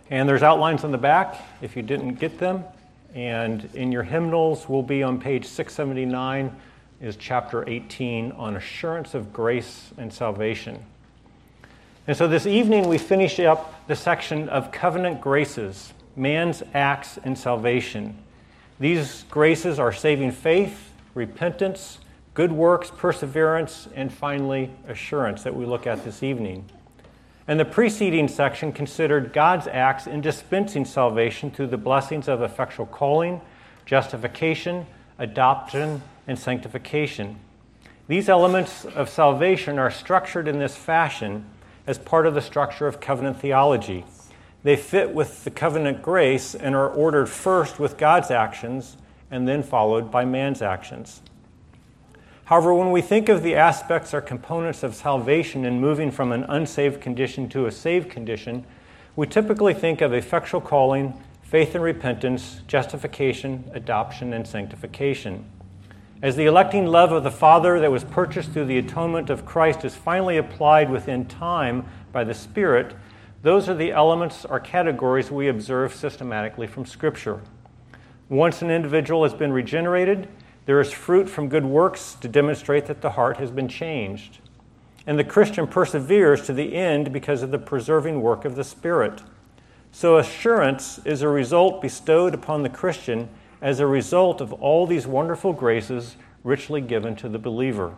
And there's outlines on the back if you didn't get them. And in your hymnals will be on page 679 is chapter 18 on assurance of grace and salvation. And so this evening we finish up the section of covenant graces, man's acts in salvation. These graces are saving faith, repentance, good works, perseverance, and finally assurance that we look at this evening. And the preceding section considered God's acts in dispensing salvation through the blessings of effectual calling, justification, adoption, and sanctification. These elements of salvation are structured in this fashion as part of the structure of covenant theology. They fit with the covenant grace and are ordered first with God's actions and then followed by man's actions. However, when we think of the aspects or components of salvation in moving from an unsaved condition to a saved condition, we typically think of effectual calling, faith and repentance, justification, adoption, and sanctification. As the electing love of the Father that was purchased through the atonement of Christ is finally applied within time by the Spirit, those are the elements or categories we observe systematically from Scripture. Once an individual has been regenerated, there is fruit from good works to demonstrate that the heart has been changed. And the Christian perseveres to the end because of the preserving work of the Spirit. So assurance is a result bestowed upon the Christian as a result of all these wonderful graces richly given to the believer.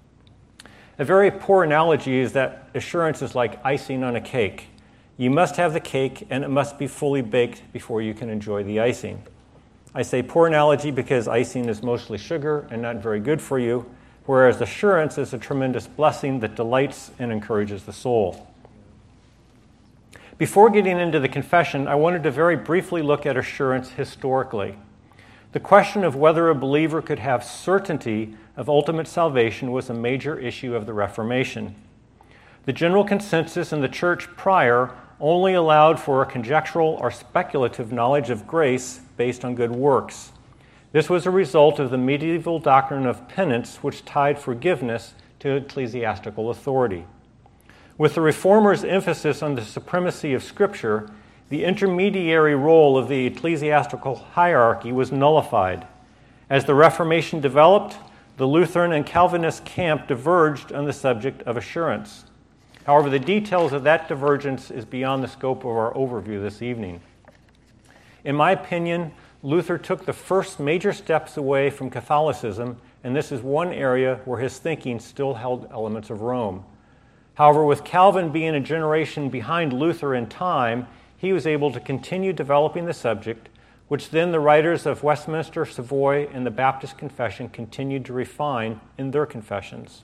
A very poor analogy is that assurance is like icing on a cake. You must have the cake and it must be fully baked before you can enjoy the icing. I say poor analogy because icing is mostly sugar and not very good for you, whereas assurance is a tremendous blessing that delights and encourages the soul. Before getting into the confession, I wanted to very briefly look at assurance historically. The question of whether a believer could have certainty of ultimate salvation was a major issue of the Reformation. The general consensus in the church prior only allowed for a conjectural or speculative knowledge of grace based on good works. This was a result of the medieval doctrine of penance, which tied forgiveness to ecclesiastical authority. With the Reformers' emphasis on the supremacy of Scripture, the intermediary role of the ecclesiastical hierarchy was nullified. As the Reformation developed, the Lutheran and Calvinist camp diverged on the subject of assurance. However, the details of that divergence is beyond the scope of our overview this evening. In my opinion, Luther took the first major steps away from Catholicism, and this is one area where his thinking still held elements of Rome. However, with Calvin being a generation behind Luther in time, he was able to continue developing the subject, which then the writers of Westminster, Savoy, and the Baptist Confession continued to refine in their confessions.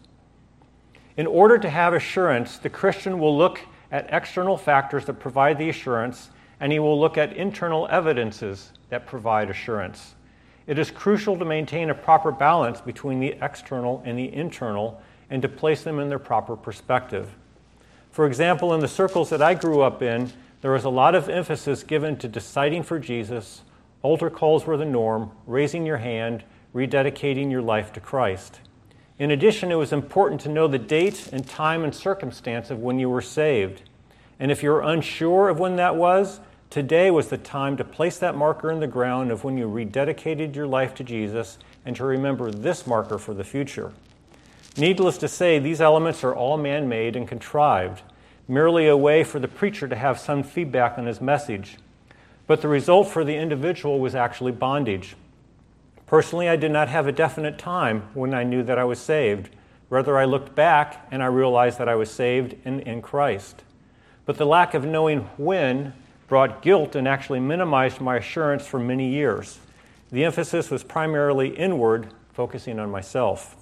In order to have assurance, the Christian will look at external factors that provide the assurance, and he will look at internal evidences that provide assurance. It is crucial to maintain a proper balance between the external and the internal and to place them in their proper perspective. For example, in the circles that I grew up in, there was a lot of emphasis given to deciding for Jesus. Altar calls were the norm, raising your hand, rededicating your life to Christ. In addition, it was important to know the date and time and circumstance of when you were saved. And if you're unsure of when that was, today was the time to place that marker in the ground of when you rededicated your life to Jesus and to remember this marker for the future. Needless to say, these elements are all man-made and contrived, merely a way for the preacher to have some feedback on his message. But the result for the individual was actually bondage. Personally, I did not have a definite time when I knew that I was saved. Rather, I looked back and I realized that I was saved and in Christ. But the lack of knowing when brought guilt and actually minimized my assurance for many years. The emphasis was primarily inward, focusing on myself.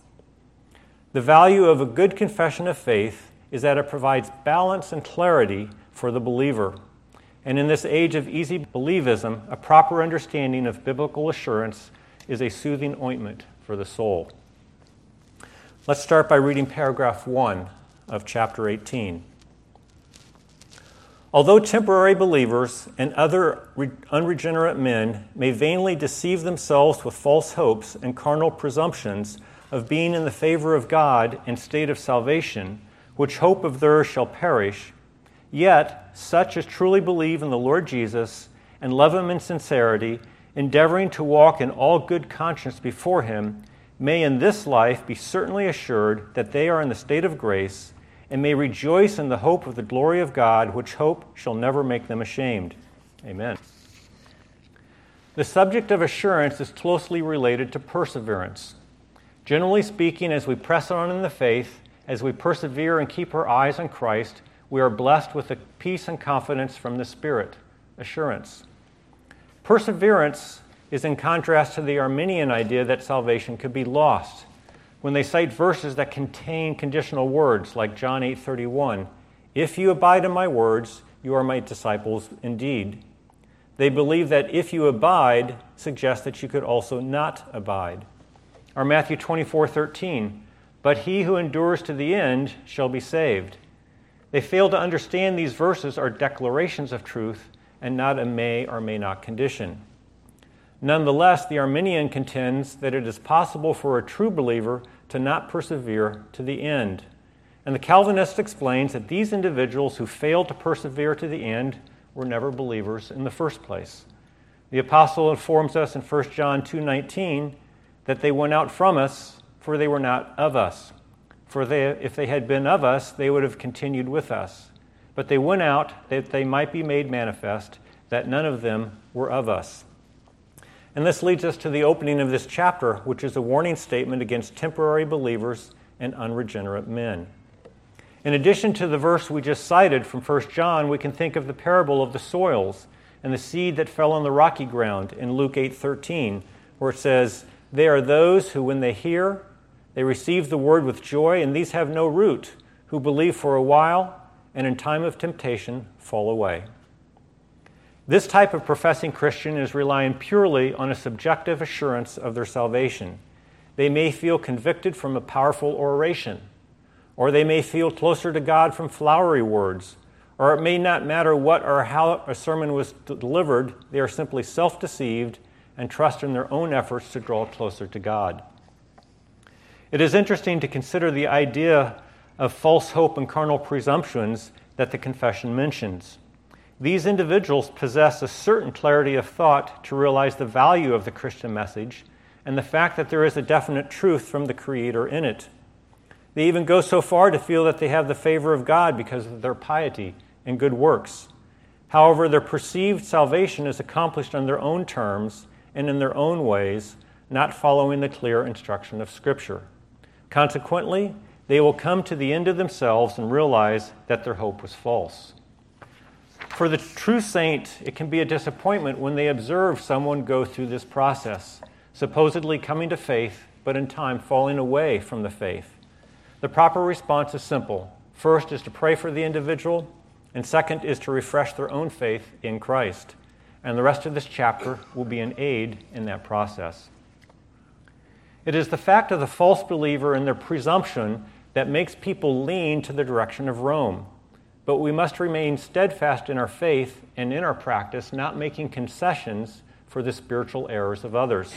The value of a good confession of faith is that it provides balance and clarity for the believer. And in this age of easy believism, a proper understanding of biblical assurance is a soothing ointment for the soul. Let's start by reading paragraph 1 of chapter 18. Although temporary believers and other unregenerate men may vainly deceive themselves with false hopes and carnal presumptions of being in the favor of God in state of salvation, which hope of theirs shall perish, Yet, such as truly believe in the Lord Jesus and love him in sincerity, endeavoring to walk in all good conscience before him, may in this life be certainly assured that they are in the state of grace, and may rejoice in the hope of the glory of God, which hope shall never make them ashamed. Amen. The subject of assurance is closely related to perseverance. Generally speaking, as we press on in the faith, as we persevere and keep our eyes on Christ, we are blessed with a peace and confidence from the Spirit, assurance. Perseverance is in contrast to the Arminian idea that salvation could be lost. When they cite verses that contain conditional words like John 8:31, "If you abide in my words, you are my disciples indeed." They believe that "if you abide" suggests that you could also not abide. Or Matthew 24:13, "But he who endures to the end shall be saved." They fail to understand these verses are declarations of truth and not a may or may not condition. Nonetheless, the Arminian contends that it is possible for a true believer to not persevere to the end. And the Calvinist explains that these individuals who failed to persevere to the end were never believers in the first place. The apostle informs us in 1 John 2:19 that they went out from us, for they were not of us. For if they had been of us, they would have continued with us. But they went out that they might be made manifest that none of them were of us. And this leads us to the opening of this chapter, which is a warning statement against temporary believers and unregenerate men. In addition to the verse we just cited from 1 John, we can think of the parable of the soils and the seed that fell on the rocky ground in Luke 8:13, where it says, "They are those who, when they hear, they receive the word with joy, and these have no root, who believe for a while, and in time of temptation fall away." This type of professing Christian is relying purely on a subjective assurance of their salvation. They may feel convicted from a powerful oration, or they may feel closer to God from flowery words, or it may not matter what or how a sermon was delivered. They are simply self-deceived and trust in their own efforts to draw closer to God. It is interesting to consider the idea of false hope and carnal presumptions that the confession mentions. These individuals possess a certain clarity of thought to realize the value of the Christian message and the fact that there is a definite truth from the Creator in it. They even go so far to feel that they have the favor of God because of their piety and good works. However, their perceived salvation is accomplished on their own terms and in their own ways, not following the clear instruction of Scripture. Consequently, they will come to the end of themselves and realize that their hope was false. For the true saint, it can be a disappointment when they observe someone go through this process, supposedly coming to faith, but in time falling away from the faith. The proper response is simple. First is to pray for the individual, and second is to refresh their own faith in Christ. And the rest of this chapter will be an aid in that process. It is the fact of the false believer and their presumption that makes people lean to the direction of Rome. But we must remain steadfast in our faith and in our practice, not making concessions for the spiritual errors of others.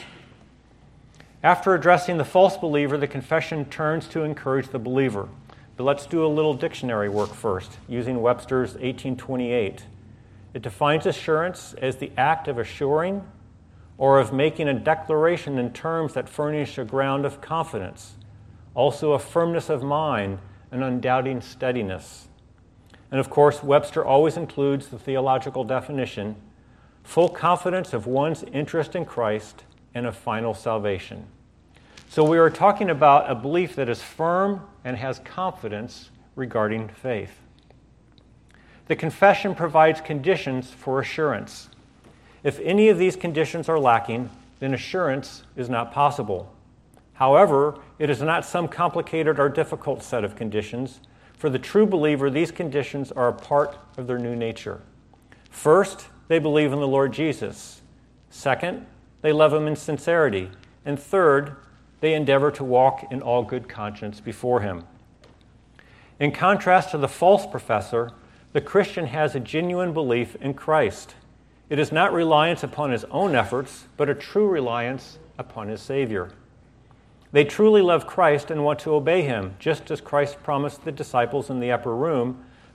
After addressing the false believer, the confession turns to encourage the believer. But let's do a little dictionary work first, using Webster's 1828. It defines assurance as the act of assuring or of making a declaration in terms that furnish a ground of confidence, also a firmness of mind, an undoubting steadiness. And of course, Webster always includes the theological definition, full confidence of one's interest in Christ and of final salvation. So we are talking about a belief that is firm and has confidence regarding faith. The confession provides conditions for assurance. If any of these conditions are lacking, then assurance is not possible. However, it is not some complicated or difficult set of conditions. For the true believer, these conditions are a part of their new nature. First, they believe in the Lord Jesus. Second, they love him in sincerity. And third, they endeavor to walk in all good conscience before him. In contrast to the false professor, the Christian has a genuine belief in Christ. It is not reliance upon his own efforts, but a true reliance upon his Savior. They truly love Christ and want to obey him, just as Christ promised the disciples in the upper room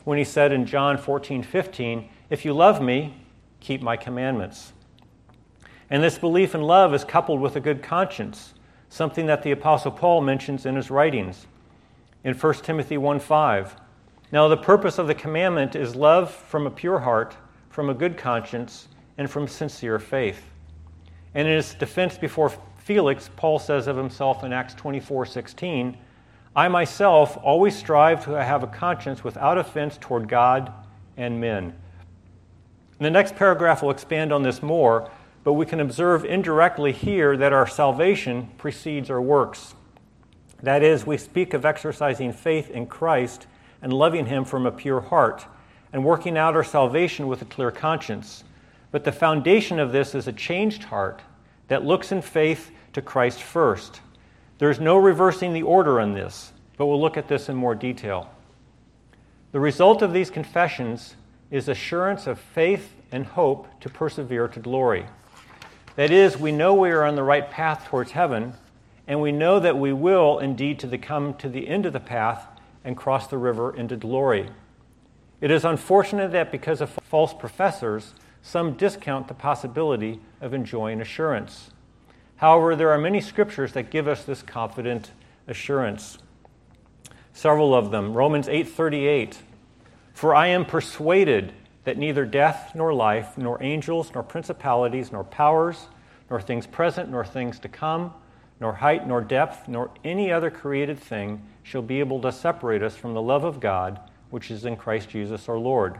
when he said in John 14:15, "If you love me, keep my commandments." And this belief in love is coupled with a good conscience, something that the Apostle Paul mentions in his writings. In 1 Timothy 1:5, "Now the purpose of the commandment is love from a pure heart, from a good conscience, and from sincere faith." And in his defense before Felix, Paul says of himself in Acts 24:16, "I myself always strive to have a conscience without offense toward God and men." The next paragraph will expand on this more, but we can observe indirectly here that our salvation precedes our works. That is, we speak of exercising faith in Christ and loving him from a pure heart and working out our salvation with a clear conscience. But the foundation of this is a changed heart that looks in faith to Christ first. There is no reversing the order on this, but we'll look at this in more detail. The result of these confessions is assurance of faith and hope to persevere to glory. That is, we know we are on the right path towards heaven, and we know that we will indeed come to the end of the path and cross the river into glory. It is unfortunate that because of false professors, some discount the possibility of enjoying assurance. However, there are many scriptures that give us this confident assurance. Several of them. Romans 8:38, "For I am persuaded that neither death nor life, nor angels, nor principalities, nor powers, nor things present, nor things to come, nor height, nor depth, nor any other created thing shall be able to separate us from the love of God, which is in Christ Jesus our Lord."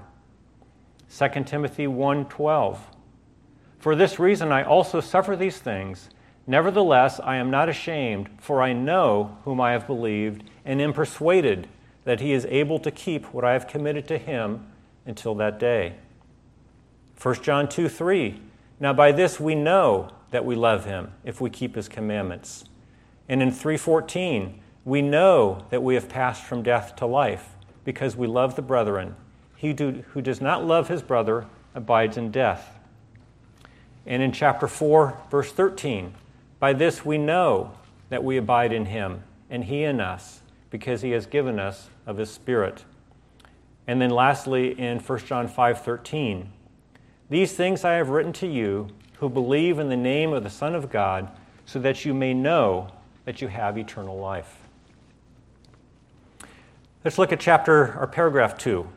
2 Timothy 1:12, "For this reason I also suffer these things. Nevertheless, I am not ashamed, for I know whom I have believed, and am persuaded that he is able to keep what I have committed to him until that day." 1 John 2:3, "Now by this we know that we love him, if we keep his commandments." And in 3:14, "We know that we have passed from death to life, because we love the brethren. He who does not love his brother abides in death." And in chapter 4, verse 13, "By this we know that we abide in him, and he in us, because he has given us of his Spirit." And then lastly, in 1 John 5:13, "These things I have written to you who believe in the name of the Son of God, so that you may know that you have eternal life." Let's look at paragraph 2.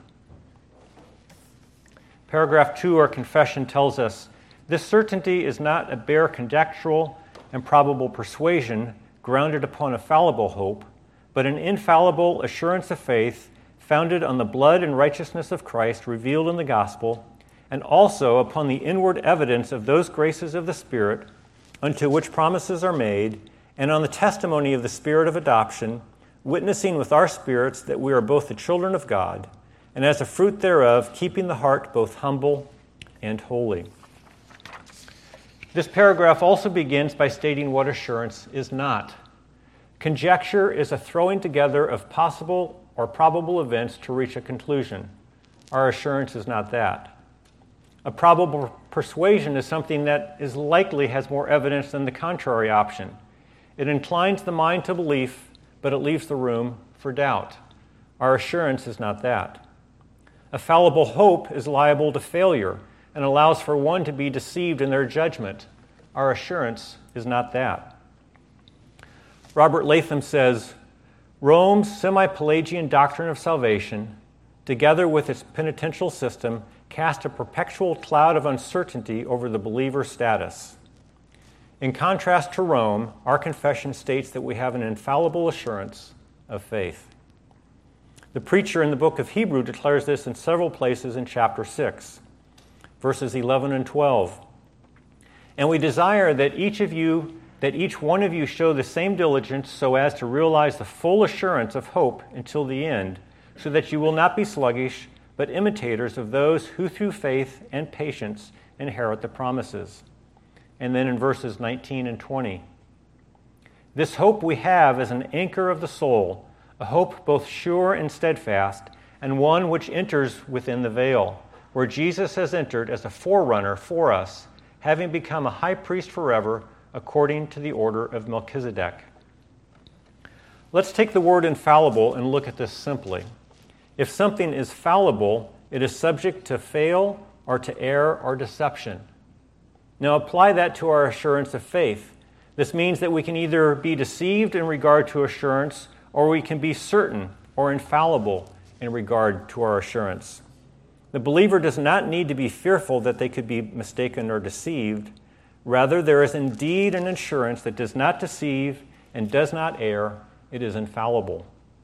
Paragraph 2, our confession tells us, "This certainty is not a bare conjectural and probable persuasion grounded upon a fallible hope, but an infallible assurance of faith founded on the blood and righteousness of Christ revealed in the gospel, and also upon the inward evidence of those graces of the Spirit unto which promises are made, and on the testimony of the Spirit of adoption, witnessing with our spirits that we are both the children of God, and as a fruit thereof, keeping the heart both humble and holy." This paragraph also begins by stating what assurance is not. Conjecture is a throwing together of possible or probable events to reach a conclusion. Our assurance is not that. A probable persuasion is something that is likely has more evidence than the contrary option. It inclines the mind to belief, but it leaves the room for doubt. Our assurance is not that. A fallible hope is liable to failure and allows for one to be deceived in their judgment. Our assurance is not that. Robert Latham says, "Rome's semi-Pelagian doctrine of salvation, together with its penitential system, cast a perpetual cloud of uncertainty over the believer's status. In contrast to Rome, our confession states that we have an infallible assurance of faith." The preacher in the book of Hebrews declares this in several places in chapter 6, verses 11 and 12. "And we desire that each one of you show the same diligence so as to realize the full assurance of hope until the end, so that you will not be sluggish, but imitators of those who through faith and patience inherit the promises." And then in verses 19 and 20, "This hope we have as an anchor of the soul, a hope both sure and steadfast, and one which enters within the veil, where Jesus has entered as a forerunner for us, having become a high priest forever, according to the order of Melchizedek." Let's take the word infallible and look at this simply. If something is fallible, it is subject to fail or to error or deception. Now apply that to our assurance of faith. This means that we can either be deceived in regard to assurance, or we can be certain or infallible in regard to our assurance. The believer does not need to be fearful that they could be mistaken or deceived. Rather, there is indeed an assurance that does not deceive and does not err. It is infallible.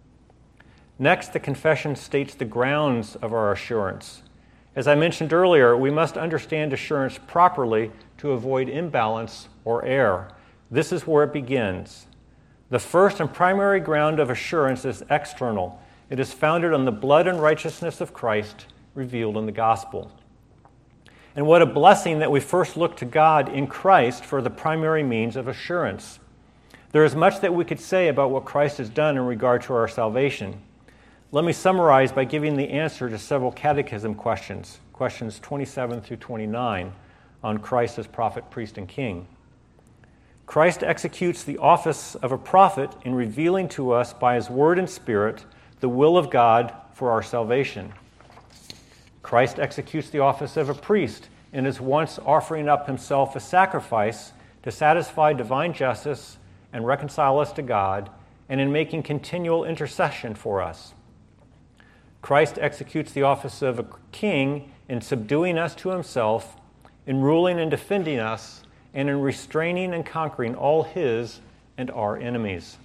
Next, the confession states the grounds of our assurance. As I mentioned earlier, we must understand assurance properly to avoid imbalance or error. This is where it begins. The first and primary ground of assurance is external. It is founded on the blood and righteousness of Christ revealed in the gospel. And what a blessing that we first look to God in Christ for the primary means of assurance. There is much that we could say about what Christ has done in regard to our salvation. Let me summarize by giving the answer to several catechism questions, questions 27 through 29, on Christ as prophet, priest, and king. Christ executes the office of a prophet in revealing to us by his word and spirit the will of God for our salvation. Christ executes the office of a priest and is once offering up himself a sacrifice to satisfy divine justice and reconcile us to God, and in making continual intercession for us. Christ executes the office of a king in subduing us to himself, in ruling and defending us, and in restraining and conquering all his and our enemies.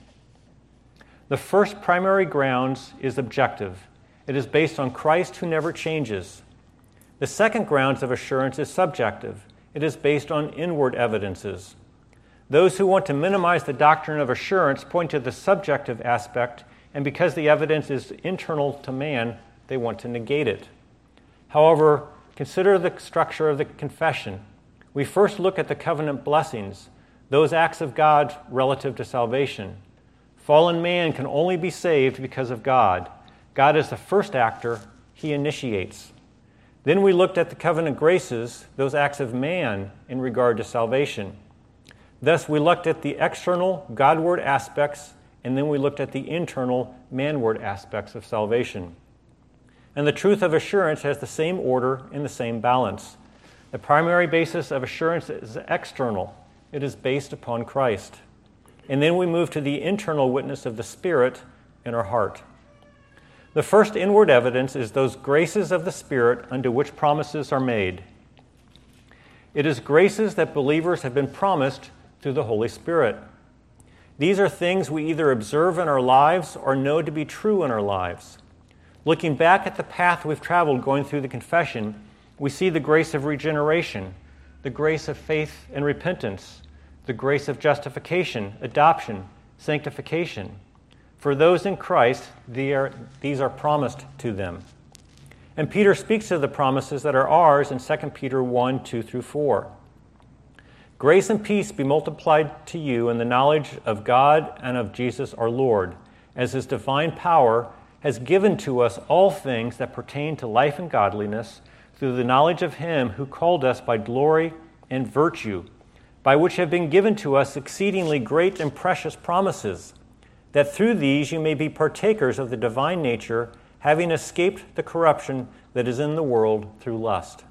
The first primary grounds is objective. It is based on Christ who never changes. The second grounds of assurance is subjective. It is based on inward evidences. Those who want to minimize the doctrine of assurance point to the subjective aspect, and because the evidence is internal to man, they want to negate it. However, consider the structure of the confession. We first look at the covenant blessings, those acts of God relative to salvation. Fallen man can only be saved because of God. God is the first actor. He initiates. Then we looked at the covenant graces, those acts of man in regard to salvation. Thus, we looked at the external Godward aspects, and then we looked at the internal manward aspects of salvation. And the truth of assurance has the same order and the same balance. The primary basis of assurance is external. It is based upon Christ. And then we move to the internal witness of the Spirit in our heart. The first inward evidence is those graces of the Spirit unto which promises are made. It is graces that believers have been promised through the Holy Spirit. These are things we either observe in our lives or know to be true in our lives. Looking back at the path we've traveled going through the confession, we see the grace of regeneration, the grace of faith and repentance, the grace of justification, adoption, sanctification. For those in Christ, these are promised to them. And Peter speaks of the promises that are ours in 2 Peter 1, 2 through 4. Grace and peace be multiplied to you in the knowledge of God and of Jesus our Lord, as his divine power has given to us all things that pertain to life and godliness, through the knowledge of him who called us by glory and virtue, by which have been given to us exceedingly great and precious promises, that through these you may be partakers of the divine nature, having escaped the corruption that is in the world through lust.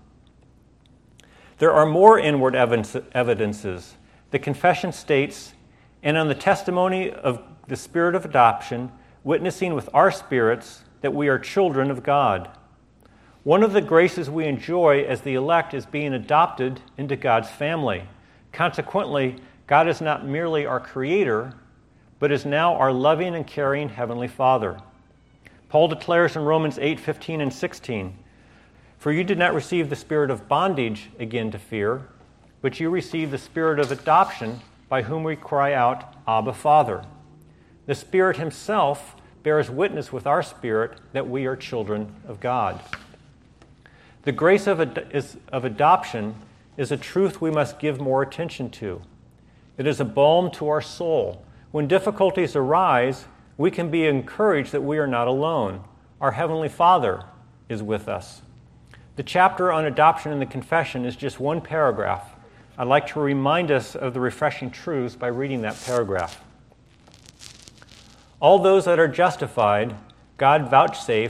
There are more inward evidences. The confession states, and on the testimony of the Spirit of adoption, witnessing with our spirits that we are children of God. One of the graces we enjoy as the elect is being adopted into God's family. Consequently, God is not merely our Creator, but is now our loving and caring Heavenly Father. Paul declares in Romans 8, 15 and 16, "For you did not receive the spirit of bondage again to fear, but you received the spirit of adoption, by whom we cry out, Abba, Father." The Spirit himself bears witness with our spirit that we are children of God. The grace of adoption is a truth we must give more attention to. It is a balm to our soul. When difficulties arise, we can be encouraged that we are not alone. Our Heavenly Father is with us. The chapter on adoption in the confession is just one paragraph. I'd like to remind us of the refreshing truths by reading that paragraph. All those that are justified, God vouchsafed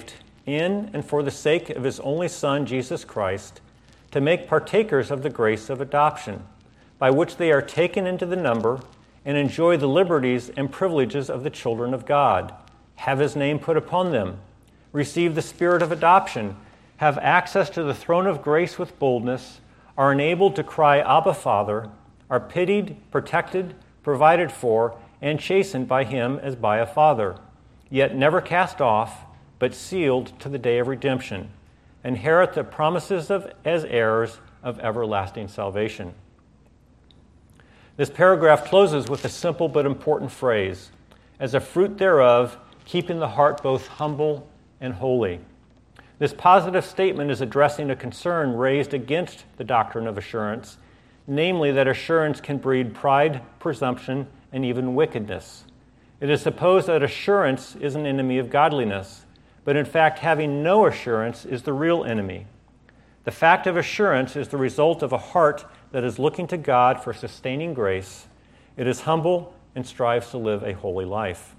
in and for the sake of his only Son, Jesus Christ, to make partakers of the grace of adoption, by which they are taken into the number and enjoy the liberties and privileges of the children of God, have his name put upon them, receive the spirit of adoption, have access to the throne of grace with boldness, are enabled to cry, Abba, Father, are pitied, protected, provided for, and chastened by him as by a father, yet never cast off, but sealed to the day of redemption, inherit the promises as heirs of everlasting salvation. This paragraph closes with a simple but important phrase, as a fruit thereof, keeping the heart both humble and holy. This positive statement is addressing a concern raised against the doctrine of assurance, namely that assurance can breed pride, presumption, and even wickedness. It is supposed that assurance is an enemy of godliness, but in fact having no assurance is the real enemy. The fact of assurance is the result of a heart that is looking to God for sustaining grace. It is humble and strives to live a holy life.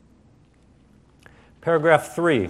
Paragraph 3.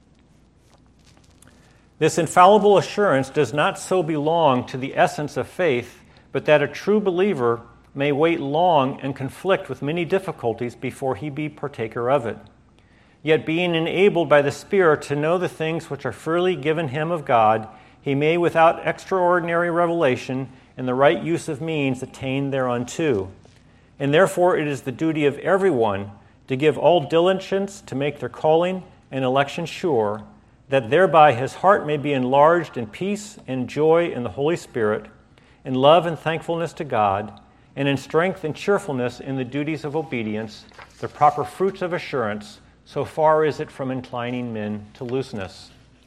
This infallible assurance does not so belong to the essence of faith, but that a true believer may wait long and conflict with many difficulties before he be partaker of it. Yet being enabled by the Spirit to know the things which are freely given him of God, he may without extraordinary revelation and the right use of means attain thereunto. And therefore it is the duty of everyone to give all diligence to make their calling and election sure, that thereby his heart may be enlarged in peace and joy in the Holy Spirit, in love and thankfulness to God, and in strength and cheerfulness in the duties of obedience, the proper fruits of assurance, so far is it from inclining men to looseness.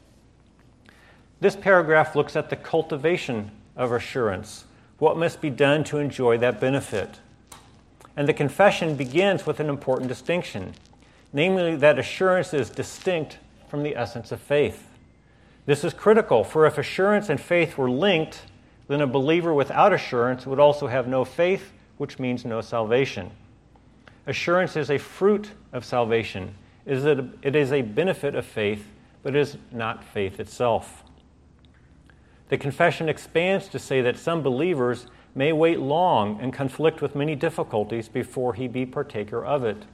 This paragraph looks at the cultivation of assurance, what must be done to enjoy that benefit. And the confession begins with an important distinction, namely that assurance is distinct from the essence of faith. This is critical, for if assurance and faith were linked, then a believer without assurance would also have no faith, which means no salvation. Assurance is a fruit of salvation. It is a benefit of faith, but it is not faith itself. The confession expands to say that some believers may wait long and conflict with many difficulties before he be partaker of it.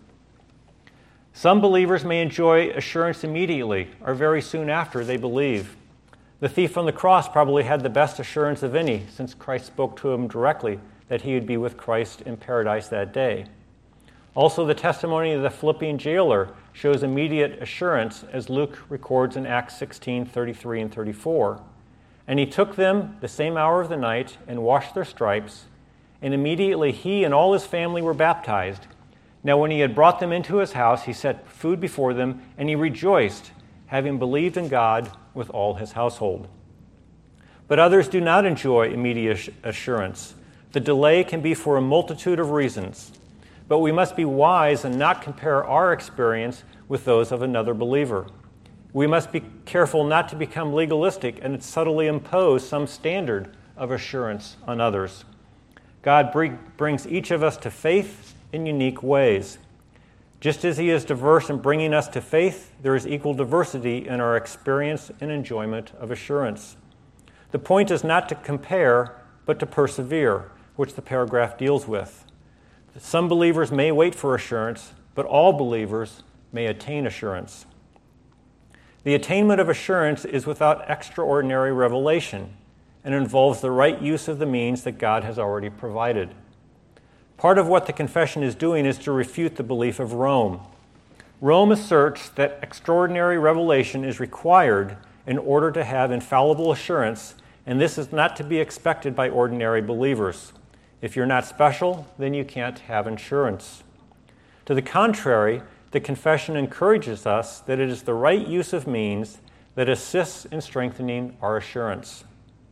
Some believers may enjoy assurance immediately or very soon after they believe. The thief on the cross probably had the best assurance of any, since Christ spoke to him directly that he would be with Christ in paradise that day. Also, the testimony of the Philippian jailer shows immediate assurance, as Luke records in Acts 16:33 and 34. And he took them the same hour of the night and washed their stripes, and immediately he and all his family were baptized. Now when he had brought them into his house, he set food before them, and he rejoiced, having believed in God with all his household. But others do not enjoy immediate assurance. The delay can be for a multitude of reasons. But we must be wise and not compare our experience with those of another believer. We must be careful not to become legalistic and subtly impose some standard of assurance on others. God brings each of us to faith in unique ways. Just as he is diverse in bringing us to faith, there is equal diversity in our experience and enjoyment of assurance. The point is not to compare, but to persevere, which the paragraph deals with. Some believers may wait for assurance, but all believers may attain assurance. The attainment of assurance is without extraordinary revelation and involves the right use of the means that God has already provided. Part of what the confession is doing is to refute the belief of Rome. Rome asserts that extraordinary revelation is required in order to have infallible assurance, and this is not to be expected by ordinary believers. If you're not special, then you can't have assurance. To the contrary, the confession encourages us that it is the right use of means that assists in strengthening our assurance.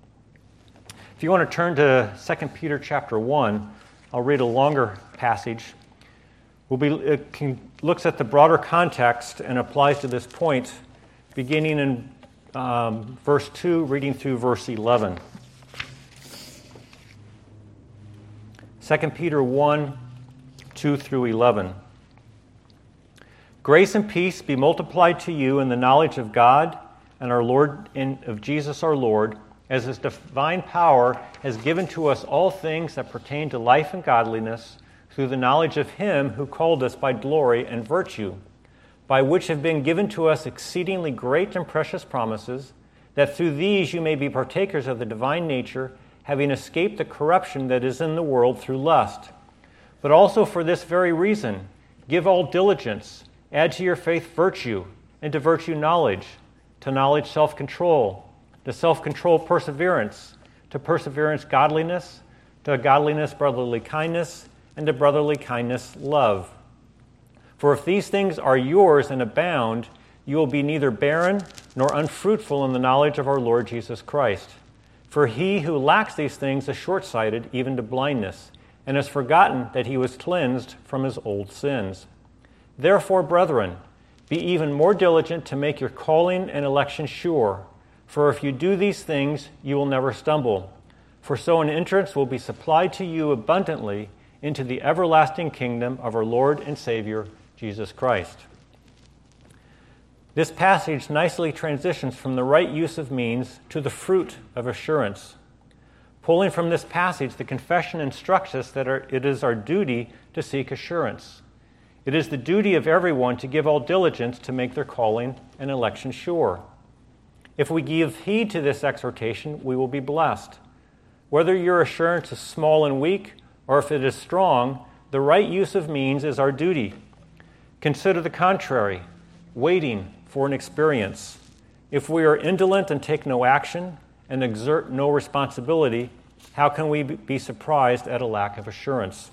If you want to turn to 2 Peter chapter 1, I'll read a longer passage. It looks at the broader context and applies to this point, beginning in verse 2, reading through verse 11. 2 Peter 1, 2 through 11. Grace and peace be multiplied to you in the knowledge of God and our Lord and of Jesus our Lord, as his divine power has given to us all things that pertain to life and godliness, through the knowledge of him who called us by glory and virtue, by which have been given to us exceedingly great and precious promises, that through these you may be partakers of the divine nature, having escaped the corruption that is in the world through lust. But also for this very reason, give all diligence, add to your faith virtue, and to virtue knowledge, to knowledge self-control, to self-control perseverance, to perseverance godliness, to godliness brotherly kindness, and to brotherly kindness love. For if these things are yours and abound, you will be neither barren nor unfruitful in the knowledge of our Lord Jesus Christ. For he who lacks these things is short-sighted even to blindness, and has forgotten that he was cleansed from his old sins. Therefore, brethren, be even more diligent to make your calling and election sure. For if you do these things, you will never stumble. For so an entrance will be supplied to you abundantly into the everlasting kingdom of our Lord and Savior, Jesus Christ. This passage nicely transitions from the right use of means to the fruit of assurance. Pulling from this passage, the confession instructs us that it is our duty to seek assurance. It is the duty of everyone to give all diligence to make their calling and election sure. If we give heed to this exhortation, we will be blessed. Whether your assurance is small and weak, or if it is strong, the right use of means is our duty. Consider the contrary, waiting for an experience. If we are indolent and take no action and exert no responsibility, how can we be surprised at a lack of assurance?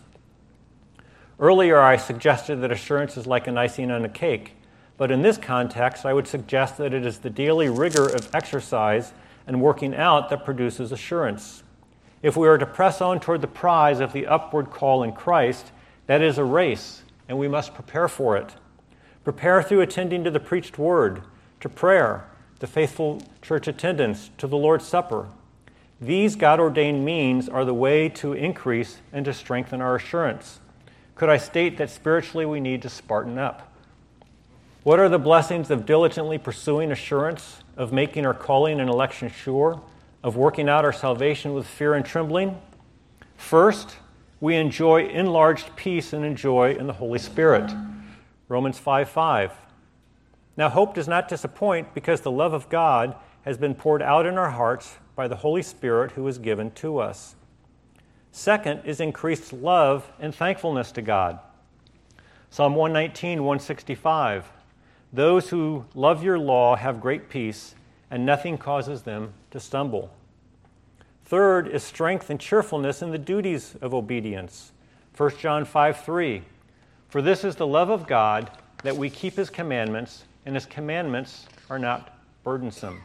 Earlier, I suggested that assurance is like an icing on a cake, but in this context, I would suggest that it is the daily rigor of exercise and working out that produces assurance. If we are to press on toward the prize of the upward call in Christ, that is a race, and we must prepare for it. Prepare through attending to the preached word, to prayer, the faithful church attendance, to the Lord's Supper. These God-ordained means are the way to increase and to strengthen our assurance. Could I state that spiritually we need to spartan up? What are the blessings of diligently pursuing assurance, of making our calling and election sure, of working out our salvation with fear and trembling? First, we enjoy enlarged peace and joy in the Holy Spirit. Romans 5:5. Now hope does not disappoint, because the love of God has been poured out in our hearts by the Holy Spirit who is given to us. Second is increased love and thankfulness to God. Psalm 119, 165. Those who love your law have great peace, and nothing causes them to stumble. Third is strength and cheerfulness in the duties of obedience. 1 John 5:3. For this is the love of God, that we keep his commandments, and his commandments are not burdensome.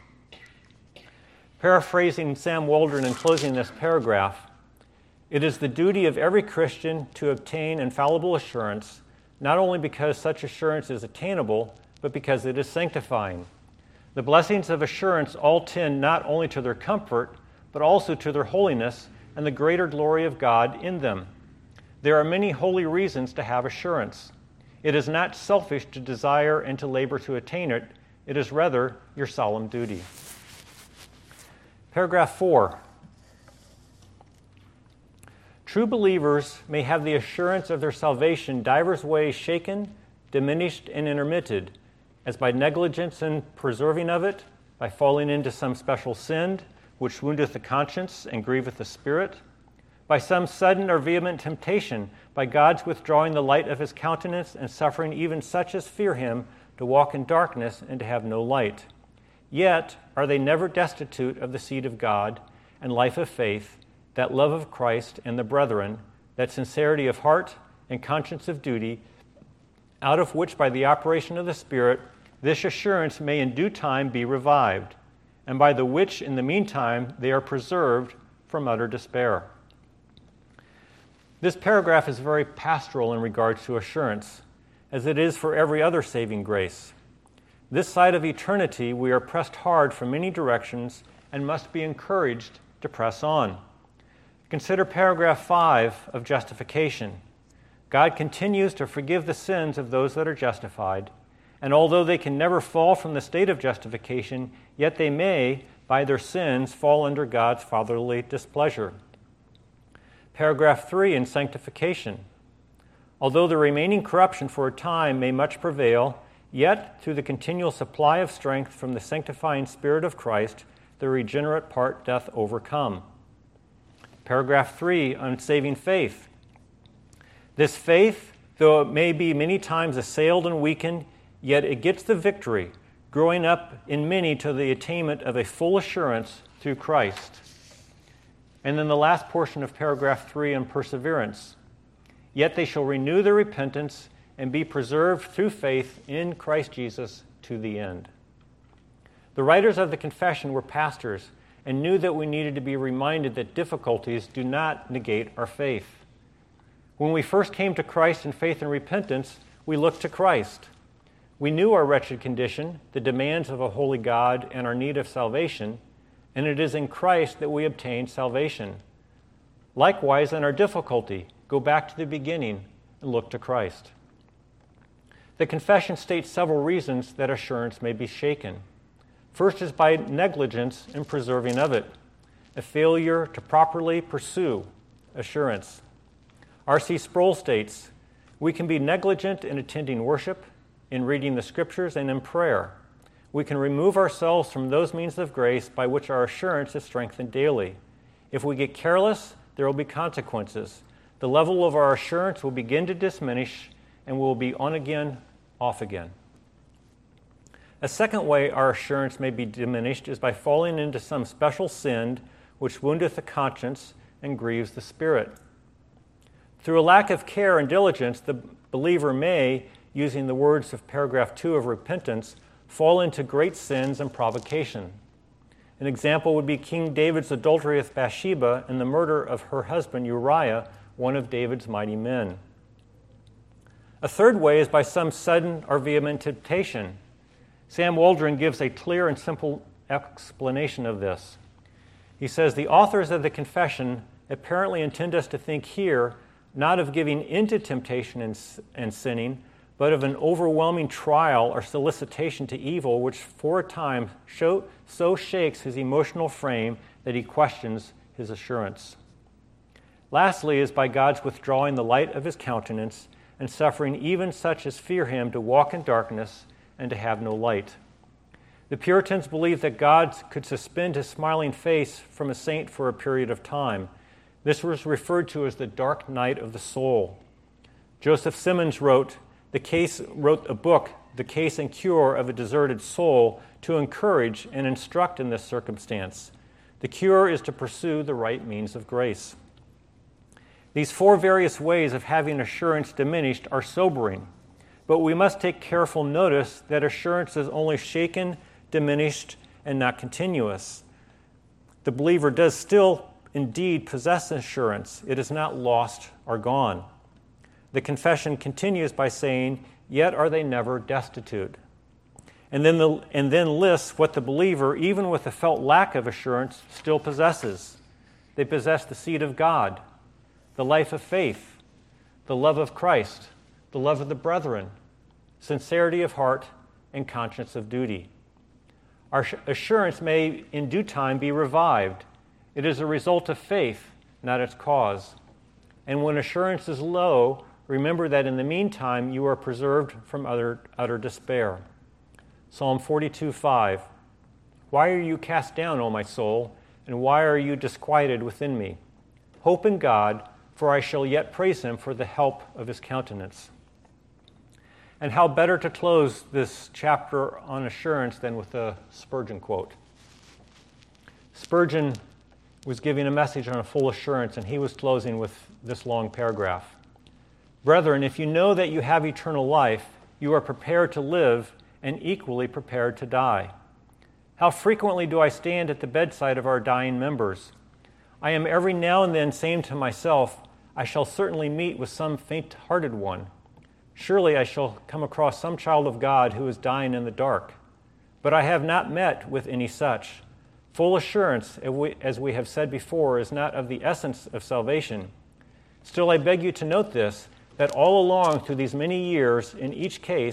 Paraphrasing Sam Waldron in closing this paragraph, it is the duty of every Christian to obtain infallible assurance, not only because such assurance is attainable, but because it is sanctifying. The blessings of assurance all tend not only to their comfort, but also to their holiness and the greater glory of God in them. There are many holy reasons to have assurance. It is not selfish to desire and to labor to attain it. It is rather your solemn duty. Paragraph 4. True believers may have the assurance of their salvation divers ways shaken, diminished, and intermitted, as by negligence in preserving of it, by falling into some special sin, which woundeth the conscience and grieveth the spirit, by some sudden or vehement temptation, by God's withdrawing the light of his countenance and suffering even such as fear him to walk in darkness and to have no light. Yet are they never destitute of the seed of God and life of faith, that love of Christ and the brethren, that sincerity of heart and conscience of duty, out of which by the operation of the Spirit this assurance may in due time be revived, and by the which in the meantime they are preserved from utter despair. This paragraph is very pastoral in regards to assurance, as it is for every other saving grace. This side of eternity we are pressed hard from many directions and must be encouraged to press on. Consider paragraph 5 of justification. God continues to forgive the sins of those that are justified, and although they can never fall from the state of justification, yet they may, by their sins, fall under God's fatherly displeasure. Paragraph 3 in sanctification. Although the remaining corruption for a time may much prevail, yet through the continual supply of strength from the sanctifying Spirit of Christ, the regenerate part doth overcome. Paragraph 3 on saving faith. This faith, though it may be many times assailed and weakened, yet it gets the victory, growing up in many to the attainment of a full assurance through Christ. And then the last portion of paragraph 3 on perseverance. Yet they shall renew their repentance and be preserved through faith in Christ Jesus to the end. The writers of the confession were pastors and knew that we needed to be reminded that difficulties do not negate our faith. When we first came to Christ in faith and repentance, we looked to Christ. We knew our wretched condition, the demands of a holy God, and our need of salvation, and it is in Christ that we obtain salvation. Likewise, in our difficulty, go back to the beginning and look to Christ. The confession states several reasons that assurance may be shaken. First is by negligence in preserving of it, a failure to properly pursue assurance. R.C. Sproul states, we can be negligent in attending worship, in reading the Scriptures, and in prayer. We can remove ourselves from those means of grace by which our assurance is strengthened daily. If we get careless, there will be consequences. The level of our assurance will begin to diminish, and we will be on again, off again. A second way our assurance may be diminished is by falling into some special sin which woundeth the conscience and grieves the spirit. Through a lack of care and diligence, the believer may, using the words of paragraph 2 of repentance, fall into great sins and provocation. An example would be King David's adultery with Bathsheba and the murder of her husband Uriah, one of David's mighty men. A third way is by some sudden or vehement temptation. Sam Waldron gives a clear and simple explanation of this. He says, the authors of the confession apparently intend us to think here not of giving into temptation and sinning, but of an overwhelming trial or solicitation to evil, which for a time so shakes his emotional frame that he questions his assurance. Lastly is by God's withdrawing the light of his countenance and suffering even such as fear him to walk in darkness and to have no light. The Puritans believed that God could suspend his smiling face from a saint for a period of time. This was referred to as the dark night of the soul. Joseph Simmons wrote a book, The Case and Cure of a Deserted Soul, to encourage and instruct in this circumstance. The cure is to pursue the right means of grace. These four various ways of having assurance diminished are sobering, but we must take careful notice that assurance is only shaken, diminished, and not continuous. The believer does still indeed possess assurance. It is not lost or gone. The confession continues by saying, yet are they never destitute. And then lists what the believer, even with a felt lack of assurance, still possesses. They possess the seed of God, the life of faith, the love of Christ, the love of the brethren, sincerity of heart, and conscience of duty. Our assurance may in due time be revived. It is a result of faith, not its cause. And when assurance is low, remember that in the meantime you are preserved from utter despair. Psalm 42:5. Why are you cast down, O my soul, and why are you disquieted within me? Hope in God, for I shall yet praise him for the help of his countenance. And how better to close this chapter on assurance than with a Spurgeon quote. Spurgeon was giving a message on a full assurance, and he was closing with this long paragraph. Brethren, if you know that you have eternal life, you are prepared to live and equally prepared to die. How frequently do I stand at the bedside of our dying members? I am every now and then saying to myself, I shall certainly meet with some faint-hearted one. Surely I shall come across some child of God who is dying in the dark. But I have not met with any such. Full assurance, as we have said before, is not of the essence of salvation. Still, I beg you to note this, that all along through these many years, in each case,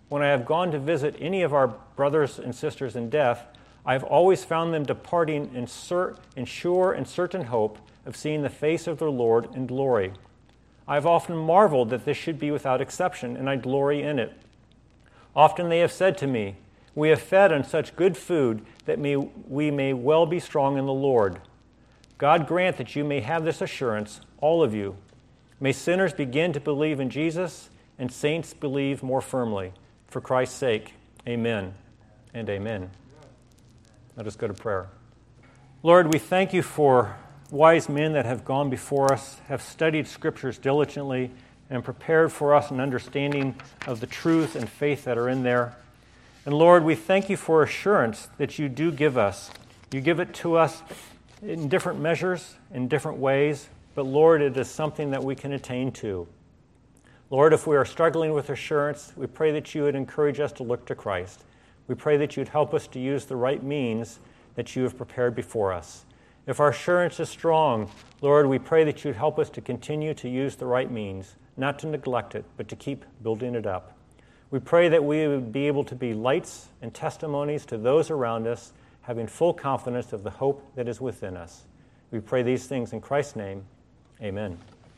when I have gone to visit any of our brothers and sisters in death, I have always found them departing in sure and certain hope of seeing the face of their Lord in glory. I have often marveled that this should be without exception, and I glory in it. Often they have said to me, "We have fed on such good food that we may well be strong in the Lord." God grant that you may have this assurance, all of you. May sinners begin to believe in Jesus, and saints believe more firmly. For Christ's sake, amen and amen. Let us go to prayer. Lord, we thank you for wise men that have gone before us, have studied Scriptures diligently, and prepared for us an understanding of the truth and faith that are in there. And Lord, we thank you for assurance that you do give us. You give it to us in different measures, in different ways, but Lord, it is something that we can attain to. Lord, if we are struggling with assurance, we pray that you would encourage us to look to Christ. We pray that you'd help us to use the right means that you have prepared before us. If our assurance is strong, Lord, we pray that you'd help us to continue to use the right means, not to neglect it, but to keep building it up. We pray that we would be able to be lights and testimonies to those around us, having full confidence of the hope that is within us. We pray these things in Christ's name. Amen.